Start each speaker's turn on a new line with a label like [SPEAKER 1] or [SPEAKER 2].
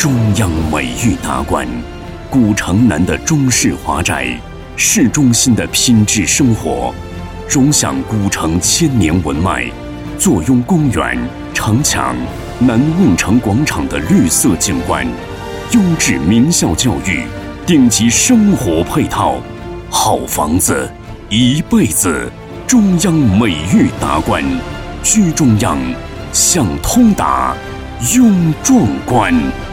[SPEAKER 1] 中央美育达观，古城南的中式华宅，市中心的品质生活，融享古城千年文脉，坐拥公园、城墙、南瓮城广场的绿色景观，优质名校教育，顶级生活配套，好房子一辈子。中央美育达观，居中央，享通达，拥壮观。